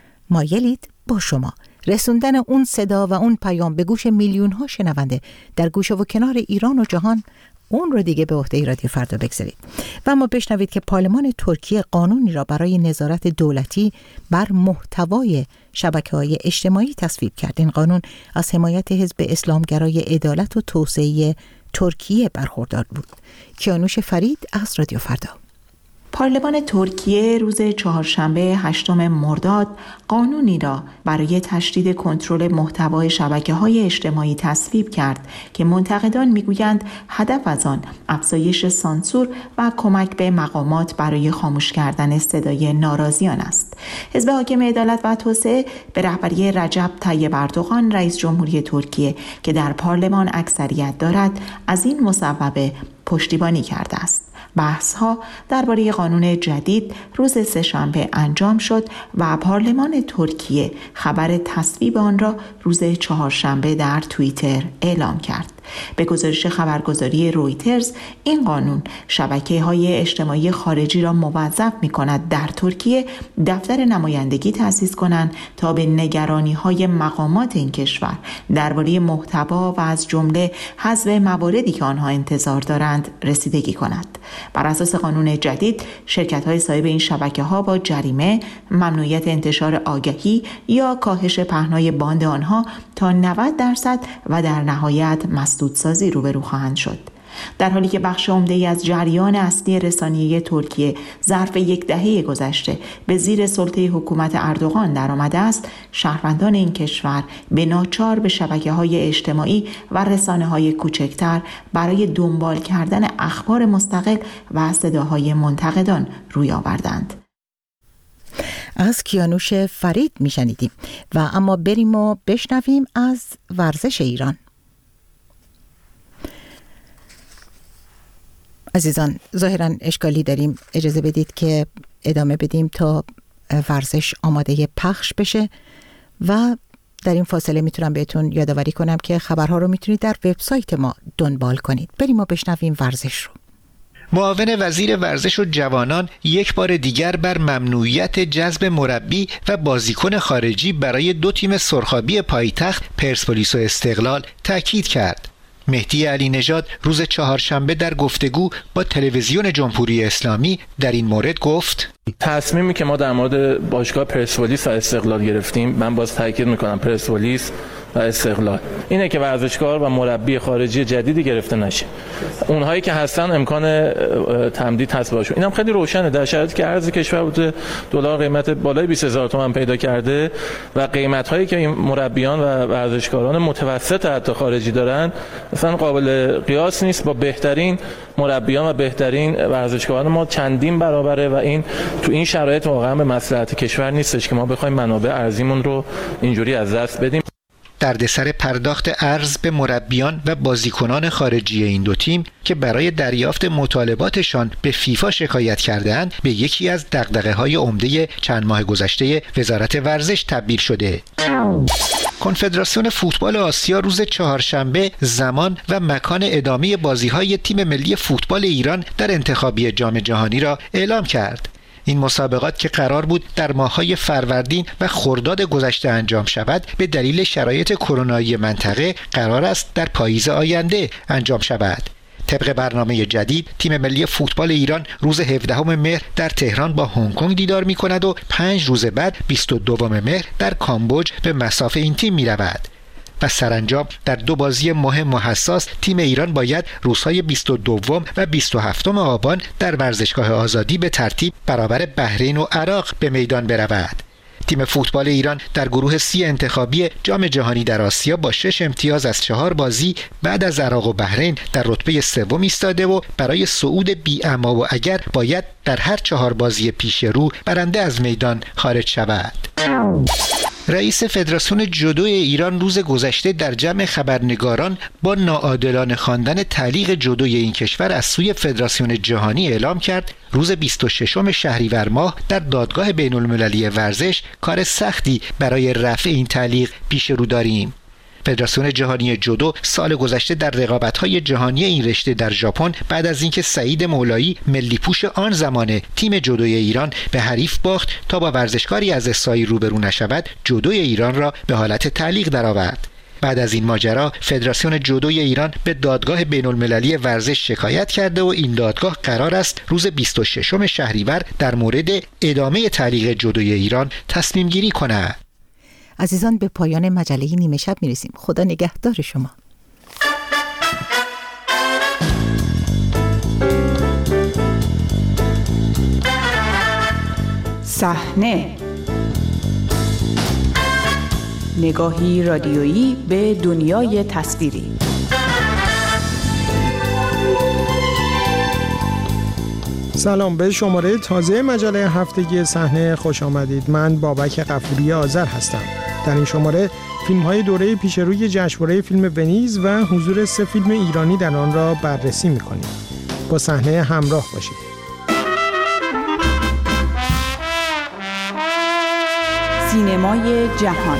Speaker 1: مایلید با شما، رسوندن اون صدا و اون پیام به گوش میلیون ها شنونده در گوشه و کنار ایران و جهان، اون رو دیگه به عهده رادیو فردا بگذارید. و اما بشنوید که پارلمان ترکیه قانونی را برای نظارت دولتی بر محتوای شبکه‌های اجتماعی تصویب کرد. این قانون از حمایت حزب اسلامگرای عدالت و توسعه ترکیه برخوردار بود. کیانوش فرید از رادیو فردا.
Speaker 19: پارلمان ترکیه روز چهارشنبه 8 مرداد قانونی را برای تشدید کنترل محتوای شبکه‌های اجتماعی تصویب کرد که منتقدان می‌گویند هدف از آن افزایش سانسور و کمک به مقامات برای خاموش کردن صدای ناراضیان است. حزب حاکم عدالت و توسعه به رهبری رجب طیب اردوغان رئیس جمهوری ترکیه که در پارلمان اکثریت دارد از این مصوبه پشتیبانی کرده است. بحث‌ها درباره قانون جدید روز سه‌شنبه انجام شد و پارلمان ترکیه خبر تصویب آن را روز چهارشنبه در توییتر اعلام کرد. به گزارش خبرگزاری رویترز این قانون شبکه‌های اجتماعی خارجی را موظف می‌کند در ترکیه دفتر نمایندگی تأسیس کنند تا به نگرانی‌های مقامات این کشور درباره محتوا و از جمله حذف مواردی که آنها انتظار دارند رسیدگی کند. بر اساس قانون جدید شرکت‌های صاحب این شبکه‌ها با جریمه، ممنوعیت انتشار آگهی یا کاهش پهنای باند آنها تا 90% و در نهایت مسدودسازی روبرو خواهند شد. در حالی که بخش عمده‌ای از جریان اصلی رسانه‌ای ترکیه ظرف یک دهه گذشته به زیر سلطه حکومت اردوغان درآمده است، شهروندان این کشور به ناچار به شبکه‌های اجتماعی و رسانه‌های کوچکتر برای دنبال کردن اخبار مستقل و صداهای منتقدان روی آوردند.
Speaker 1: از کیانوش فرید میشنیدیم و اما بریم و بشنویم از ورزش ایران. عزیزان ظاهراً اشکالی داریم، اجازه بدید که ادامه بدیم تا ورزش آماده پخش بشه و در این فاصله میتونم بهتون یادآوری کنم که خبرها رو میتونید در وبسایت ما دنبال کنید. بریم و بشنویم ورزش رو.
Speaker 20: معاون وزیر ورزش و جوانان یک بار دیگر بر ممنوعیت جذب مربی و بازیکن خارجی برای دو تیم سرخابی پایتخت پرسپولیس و استقلال تاکید کرد. مهدی علی نژاد روز چهارشنبه در گفتگو با تلویزیون جمهوری اسلامی در این مورد گفت:
Speaker 21: تصمیمی که ما در مورد باشگاه پرسپولیس و استقلال گرفتیم، من باز تاکید میکنم پرسپولیس و استقلال، اینه که ورزشکار و مربی خارجی جدیدی گرفته نشه. اونهایی که هستن امکان تمدید هست باشون. اینم خیلی روشنه در شرایطی که ارز کشور بود دلار قیمت بالای 20,000 تومان پیدا کرده و قیمت‌هایی که این مربیان و ورزشکاران متوسط حتی خارجی دارن مثلا قابل قیاس نیست با بهترین مربیان و بهترین ورزشکاران ما چندین برابره و این تو این شرایط واقعا به مصلحت کشور نیستش که ما بخوایم منابع ارزیمون رو اینجوری از دست بدیم.
Speaker 20: دردسر پرداخت ارز به مربیان و بازیکنان خارجی این دو تیم که برای دریافت مطالباتشان به فیفا شکایت کردند به یکی از دغدغه‌های عمده چند ماه گذشته وزارت ورزش تبدیل شده. کنفدراسیون فوتبال آسیا روز چهارشنبه زمان و مکان ادامه بازی‌های تیم ملی فوتبال ایران در انتخابی جام جهانی را اعلام کرد. این مسابقات که قرار بود در ماه‌های فروردین و خرداد گذشته انجام شود، به دلیل شرایط کرونایی منطقه قرار است در پاییز آینده انجام شود. طبق برنامه جدید تیم ملی فوتبال ایران روز 17 مهر در تهران با هنگ کنگ دیدار می‌کند و 5 روز بعد 22 مهر در کامبوج به مصاف این تیم می‌رود. و سرانجام در دو بازی مهم و حساس تیم ایران باید روزهای 22 و 27 آبان در ورزشگاه آزادی به ترتیب برابر بحرین و عراق به میدان برود. تیم فوتبال ایران در گروه C انتخابی جام جهانی در آسیا با 6 امتیاز از 4 بازی بعد از عراق و بحرین در رتبه سوم ایستاده و برای صعود بی اما و اگر باید در هر 4 بازی پیش رو برنده از میدان خارج شود. رئیس فدراسیون جودو ایران روز گذشته در جمع خبرنگاران با ناعادلانه خواندن تعلیق جودوی این کشور از سوی فدراسیون جهانی اعلام کرد روز 26 شهریور ماه در دادگاه بین‌المللی ورزش کار سختی برای رفع این تعلیق پیش رو داریم. فدراسیون جهانی جودو سال گذشته در رقابت‌های جهانی این رشته در ژاپن بعد از اینکه سعید مولایی ملی پوش آن زمان تیم جودوی ایران به حریف باخت تا با ورزشکاری از اسرائیل روبرو نشود، جودوی ایران را به حالت تعلیق درآورد. بعد از این ماجرا فدراسیون جودوی ایران به دادگاه بین‌المللی ورزش شکایت کرده و این دادگاه قرار است روز 26 شهریور در مورد ادامه تعلیق جودوی ایران تصمیم گیری کند.
Speaker 1: عزیزان، به پایان مجله نیمه شب میرسیم. خدا نگهدار شما.
Speaker 19: صحنه، نگاهی رادیویی به دنیای تصویری.
Speaker 3: سلام، به شماره تازه مجله هفتگی صحنه خوش آمدید. من بابک غفوری آذر هستم. در این شماره فیلم‌های دوره پیشروی جشنواره فیلم ونیز و حضور 3 فیلم ایرانی در آن را بررسی می‌کنیم. با صحنه همراه باشید.
Speaker 19: سینمای جهان.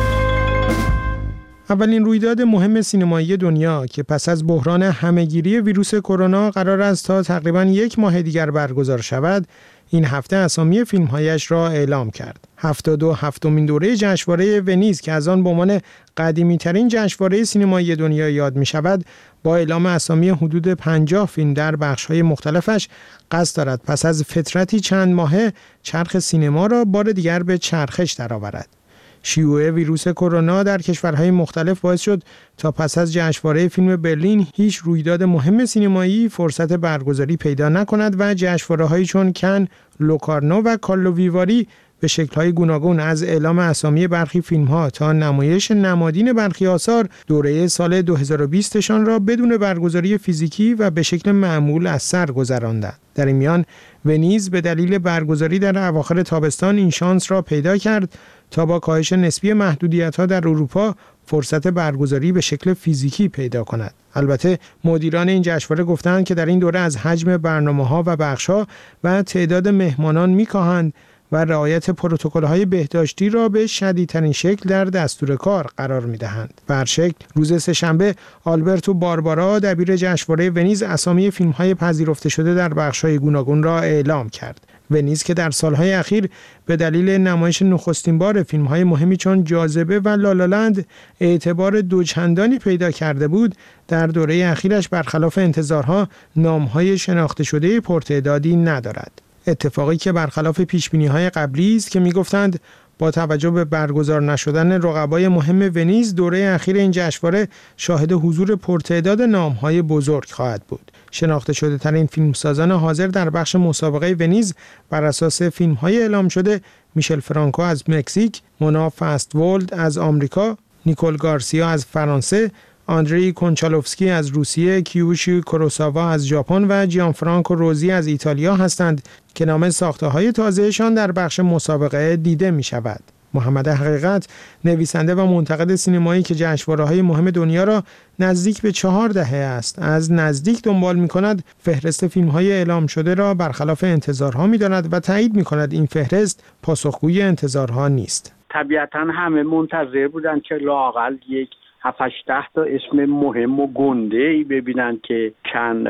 Speaker 3: اولین رویداد مهم سینمایی دنیا که پس از بحران همه‌گیری ویروس کرونا قرار است تا تقریباً 1 ماه دیگر برگزار شود، این هفته اسامی فیلم‌هایش را اعلام کرد. 77مین دوره جشنواره ونیز که از آن به عنوان قدیمی‌ترین جشنواره سینمایی دنیا یاد می‌شود، با اعلام اسامی حدود 50 فیلم در بخش‌های مختلفش قصد دارد پس از فترتی چند ماهه چرخ سینما را بار دیگر به چرخش درآورد. شیوع ویروس کرونا در کشورهای مختلف باعث شد تا پس از جشنواره فیلم برلین هیچ رویداد مهم سینمایی فرصت برگزاری پیدا نکند و جشنواره‌هایی چون کن، لوکارنو و کالو ویواری به شکل‌های گوناگون از اعلام اسامی برخی فیلم‌ها تا نمایش نمادین برخی آثار دوره سال 2020شان را بدون برگزاری فیزیکی و به شکل معمول از سر گذراندند. در این میان ونیز به دلیل برگزاری در اواخر تابستان این شانس را پیدا کرد تا با کاهش نسبی محدودیت‌ها در اروپا فرصت برگزاری به شکل فیزیکی پیدا کند. البته مدیران این جشنواره گفتند که در این دوره از حجم برنامه‌ها و بخش‌ها و تعداد مهمانان می‌کاهند و رعایت پروتکل‌های بهداشتی را به شدیدترین شکل در دستور کار قرار می‌دهند. به هر شکل روز سه‌شنبه آلبرتو باربارا دبیر جشنواره ونیز اسامی فیلم‌های پذیرفته شده در بخش‌های گوناگون را اعلام کرد. ونیز که در سالهای اخیر به دلیل نمایش نخستین بار فیلم‌های مهمی چون جاذبه و لالالند اعتبار دوچندانی پیدا کرده بود، در دوره اخیرش برخلاف انتظارها نام‌های شناخته شده پرتعدادی ندارد. اتفاقی که برخلاف پیشبینی‌های قبلی است که می‌گفتند با توجه به برگزار نشدن رقبای مهم ونیز، دوره اخیر این جشنواره شاهد حضور پرتعداد نام‌های بزرگ خواهد بود. شناخته شده ترین فیلمسازان حاضر در بخش مسابقه ونیز بر اساس فیلم‌های اعلام شده میشل فرانکو از مکزیک، مونا فست‌ولد از آمریکا، نیکول گارسیا از فرانسه، آندری کونچالوفسکی از روسیه، کیوشی کوروساوا از ژاپن و جیانفرانکو روزی از ایتالیا هستند که نام ساخته‌های تازه‌شان در بخش مسابقه دیده می‌شود. محمد حقیقت، نویسنده و منتقد سینمایی که جشنواره‌های مهم دنیا را نزدیک به 4 دهه است از نزدیک دنبال می‌کند، فهرست فیلم‌های اعلام شده را برخلاف انتظارها می‌داند و تایید می‌کند این فهرست پاسخگوی انتظارها نیست.
Speaker 22: طبیعتاً همه منتظر بودن که لااقل یک 7-8 تا اسم مهم و گنده ای ببینن که کن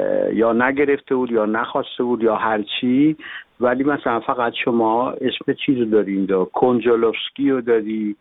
Speaker 22: یا نگرفته بود یا نخواسته بود یا هر چی، ولی مثلا فقط شما اسم چیزو دارین، کونچالوفسکی رو داری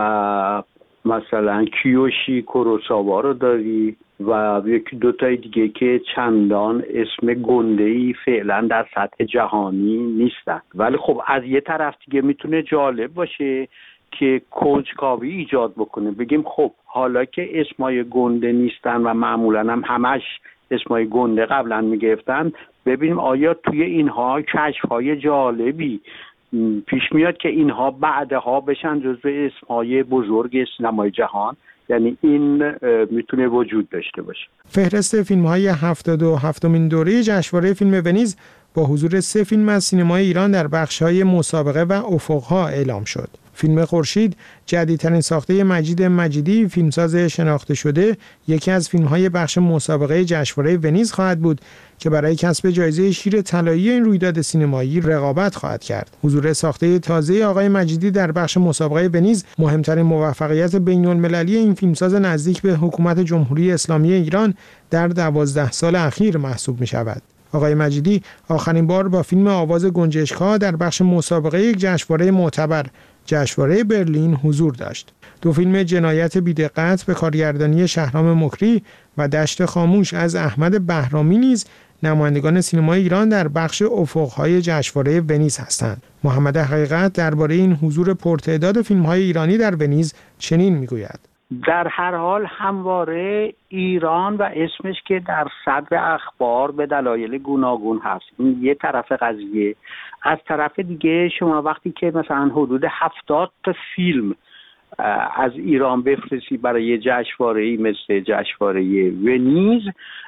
Speaker 22: و مثلا کیوشی کوروساوا رو داری و یکی 2 تای دیگه که چندان اسم گنده‌ای فعلا در سطح جهانی نیستن. ولی خب از یه طرف دیگه میتونه جالب باشه که کنجکاوی ایجاد بکنه، بگیم خب حالا که اسمای گنده نیستن و معمولا هم همش اسمای گنده قبلا میگرفتن، ببینیم آیا توی اینها کشف‌های جالبی پیش میاد که اینها بعدها بشن جزو اسمهای بزرگ سینمای جهان. یعنی این میتونه وجود داشته باشه.
Speaker 3: فهرست فیلم‌های 77مین دوره جشنواره فیلم ونیز با حضور 3 فیلم از سینمای ایران در بخش‌های مسابقه و افق‌ها اعلام شد. فیلم خورشید، جدیدترین ساخته مجید مجیدی، فیلمساز شناخته شده، یکی از فیلم‌های بخش مسابقه جشنواره ونیز خواهد بود که برای کسب جایزه شیر طلایی این رویداد سینمایی رقابت خواهد کرد. حضور ساخته تازه آقای مجیدی در بخش مسابقه ونیز مهمترین موفقیت بین‌المللی این فیلمساز نزدیک به حکومت جمهوری اسلامی ایران در 12 سال اخیر محسوب می‌شود. آقای مجیدی آخرین بار با فیلم آواز گنجشک‌ها در بخش مسابقه یک جشنواره معتبر، جشنواره برلین، حضور داشت. 2 فیلم جنایت بی‌دقت به کارگردانی شهرام مکری و دشت خاموش از احمد بهرامی نیز نمایندگان سینمای ایران در بخش افق‌های جشنواره ونیز هستند. محمد حقیقت درباره این حضور پرتعداد فیلم‌های ایرانی در ونیز چنین می‌گوید:
Speaker 22: در هر حال همواره ایران و اسمش که در صدر اخبار به دلایل گوناگون هست. این یه طرف قضیه. از طرف دیگه شما وقتی که مثلا حدود 70 تا فیلم از ایران بفرستی برای جشنواره‌ای مثل جشنواره ونیز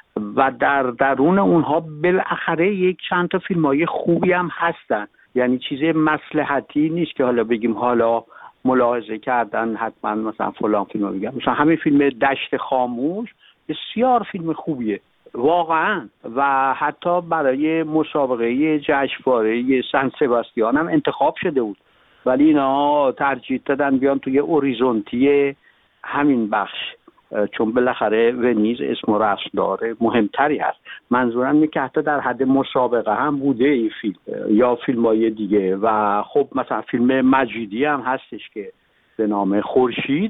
Speaker 22: و در درون اونها بالاخره یک چند تا فیلم‌های خوبی هم هستن، یعنی چیز مصلحتی نیست که حالا بگیم حالا ملاحظه کردن حتما مثلا فلان فیلم بگم. مثلا همین فیلم دشت خاموش بسیار فیلم خوبیه واقعا و حتی برای مسابقه جشنواره سن سباستیان هم انتخاب شده بود، ولی اینا ترجیح دادن بیان توی اوریزونتی همین بخش، چون بالاخره ونیز اسم و رسم داره، مهمتری هست. منظورم اینه که حتی در حد مسابقه هم بوده این فیلم یا فیلم‌های دیگه. و خب مثلا فیلم مجیدی هم هستش که به نام خورشید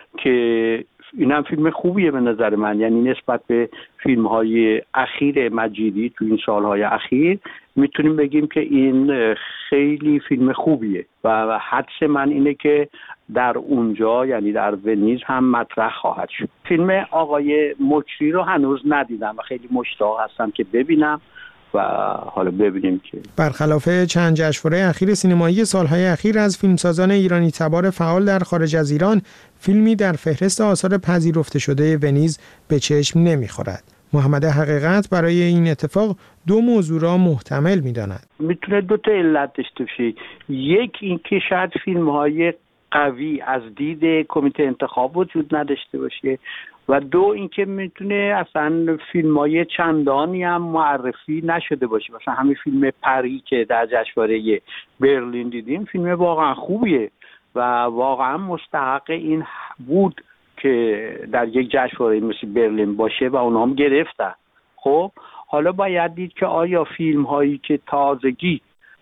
Speaker 22: که اینم فیلم خوبیه به نظر من، یعنی نسبت به فیلم‌های اخیر مجیدی تو این سال‌های اخیر میتونیم بگیم که این خیلی فیلم خوبیه و حدس من اینه که در اونجا یعنی در ونیز هم مطرح خواهد شد. فیلم آقای مکری رو هنوز ندیدم و خیلی مشتاق هستم که ببینم و حالا ببینیم که
Speaker 3: برخلاف چند جشنواره اخیر سینمایی سالهای اخیر از فیلمسازان ایرانی تبار فعال در خارج از ایران فیلمی در فهرست آثار پذیرفته شده ونیز به چشم نمیخورد. محمد حقیقت برای این اتفاق 2 موضوع را محتمل می‌داند.
Speaker 22: میتونه 2 تا علت داشته باشه. یک اینکه شاید فیلم‌های قوی از دید کمیته انتخاب وجود نداشته باشه و 2 اینکه میتونه اصلا فیلم‌های چندانی هم معرفی نشده باشه. مثلا همین فیلم پری که در جشنواره برلین دیدیم فیلم واقعا خوبیه و واقعا مستحق این بود که در یک جشنواره مثل برلین باشه و اونها هم گرفتن. خب حالا باید دید که آیا فیلم هایی که تازگی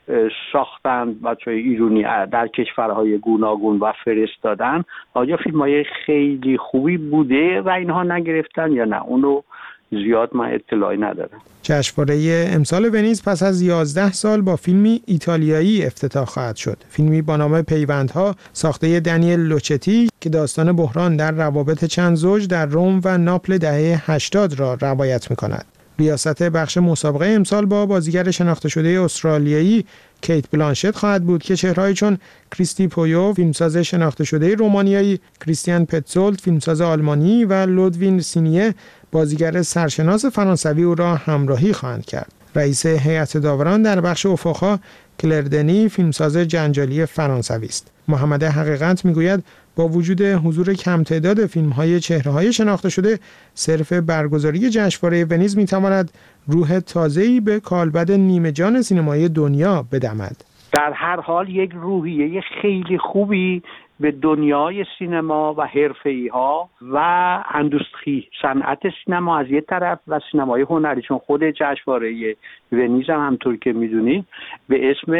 Speaker 22: ساختن بچه‌های ایرانی در کشورهای گوناگون و فرستادن آیا فیلم های خیلی خوبی بوده و اینها نگرفتن یا نه، اونو زیاد من اطلاعی ندارم.
Speaker 3: جشنواره امسال ونیز پس از 11 سال با فیلمی ایتالیایی افتتاح خواهد شد. فیلمی با نام پیوندها ساخته دنیل لوچتی که داستان بحران در روابط چند زوج در روم و ناپل دهه 80 را روایت می‌کند. ریاست بخش مسابقه امسال با بازیگر شناخته شده استرالیایی کیت بلانشت خواهد بود که چهره‌ای چون کریستی پویو فیلمساز شناخته شده رومانیایی، کریستیان پتزولت فیلمساز آلمانی و لودوین سینیه بازیگر سرشناس فرانسوی او را همراهی خواهند کرد. رئیس هیئت داوران در بخش افق‌ها کلردنی فیلمساز جنجالی فرانسوی است. محمد حقیقت میگوید با وجود حضور کم تعداد فیلم‌های چهره‌های شناخته شده، صرف برگزاری جشنواره ونیز می‌تواند روح تازه‌ای به کالبد نیمه جان سینمای دنیا بدمد.
Speaker 22: در هر حال یک روحیه خیلی خوبی به دنیای سینما و حرفه‌ای‌ها و اندوستری صنعت سینما از یک طرف و سینمای هنری، چون خود جشنواره ونیز هم همونطور که می‌دونید به اسم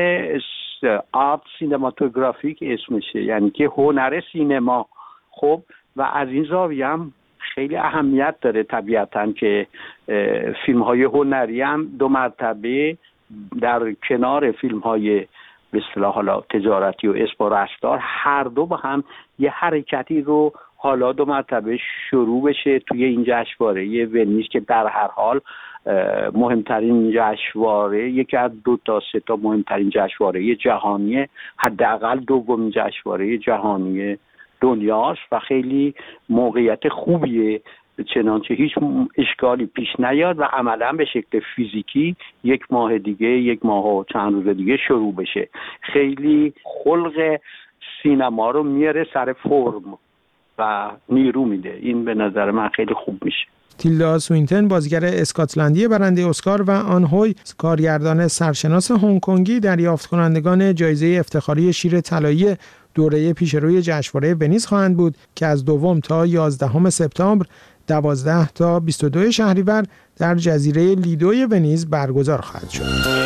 Speaker 22: آرت سینماتوگرافیک اسمشه، یعنی که هنر سینما. خب و از این زاویه هم خیلی اهمیت داره طبیعتاً که فیلم‌های هنری هم 2 مرتبه در کنار فیلم‌های به اصطلاح حالا تجارتی و اسم و رشتار هر دو با هم یه حرکتی رو حالا 2 مرتبه شروع بشه توی این جشنواره ونیز که در هر حال مهمترین جشنواره، یکی از 2 تا 3 تا مهمترین جشنواره جهانی، حداقل دومین جشنواره جهانی دنیاست و خیلی موقعیت خوبیه، چنانچه هیچ اشکالی پیش نیاد و عملا به شکل فیزیکی 1 ماه دیگه، 1 ماه و چند روز دیگه شروع بشه. خیلی خلق سینما رو میاره سر فرم و نیرو میده. این به نظر من خیلی خوب میشه.
Speaker 3: تیلدا سوینتون بازیگر اسکاتلندی برنده اسکار و آن هوی کارگردان سرشناس هنگ کنگی دریافت کنندگان جایزه افتخاری شیر طلایی دوره پیشروی جشنواره ونیز خواهند بود که از 2 تا 11 سپتامبر 12 تا 22 شهریور در جزیره لیدوی ونیز برگزار خواهد شد.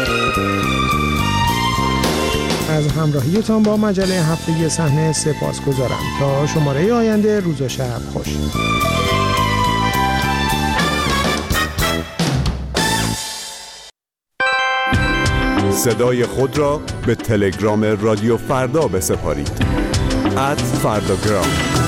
Speaker 3: از همراهیتان با مجله هفتگی صحنه سپاسگزارم. تا شماره آینده، روز و شب خوش.
Speaker 2: صدای خود را به تلگرام رادیو فردا بسپارید. @فرداگرام